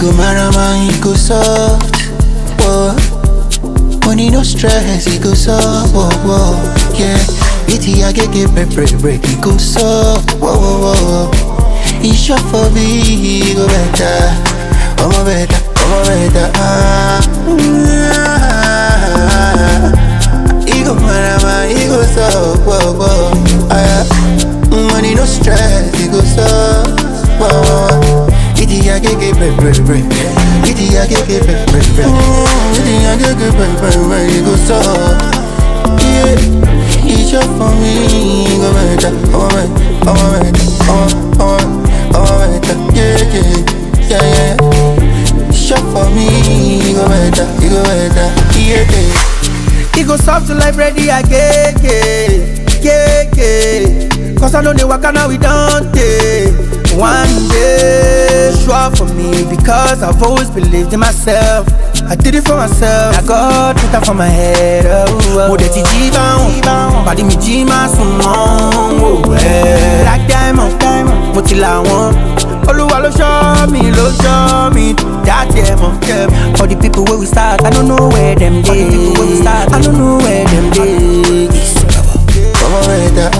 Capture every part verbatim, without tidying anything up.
go marama, he go soft. Whoa. Money no stress, he go soft. Whoa, whoa, yeah. Itty I get get break break break, he go soft. Whoa, whoa, whoa. He shot for me, he go better. Oh my better, oh my better. Ah, he go marama, he go soft. Whoa, whoa, ah. Money no stress, he go soft. Whoa, whoa. Itty I get get break break break. Itty I get get break break break. Itty I get get break break break. He go soft. Yeah, he shot for me, he go better. Oh my, oh my, oh my, oh my, yeah, yeah, yeah, yeah. Shot for me, he go better, he go better, yeah, yeah. He go soft to life ready again, yeah, yeah, yeah. Cause I know they work now we don't take. One day, sure for me, because I've always believed in myself. I did it for myself. I got put that for my head. Oh, that G bound, body me G my sumo. Black diamond, diamond, what till I want. Oluwa lo show me, lo show me. That demon, for the people where we start, I don't know where them days. I don't know where them days. Come on, wait that.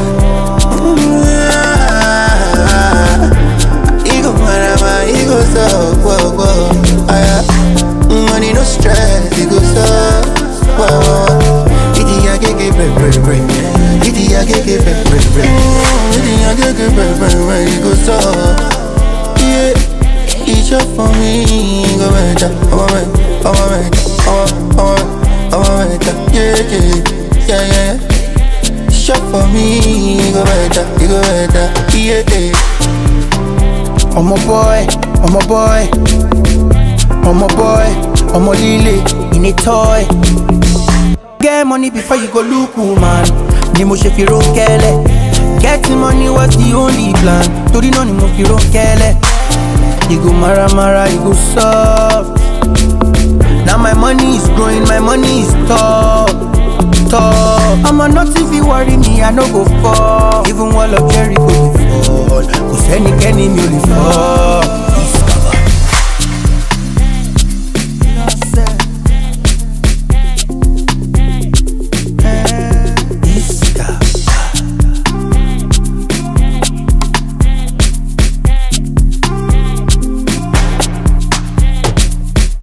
Ego marama, ego so, whoa, whoa. Ah, money no stress, ego so, whoa, whoa. Itty I get get break break break. Itty I get get break break break. Itty I get get break break break. Ego so, yeah. He shot for me, go better. Oh my, oh my, oh my, oh my, yeah, yeah, yeah, yeah. Shot for me, go better, go better, yeah, yeah. I'm a boy, I'm a boy, I'm a boy, I'm a lily in a toy. Get money before you go look, woman. Nimo shefiro kele. Getting money was the only plan. Tori no nimo firo kele. You go mara mara, you go soft. Now my money is growing, my money is top, top. I'm a nothing if you worry me, I no go fall. Even while of Jerry go fall. Cause any can in you fall.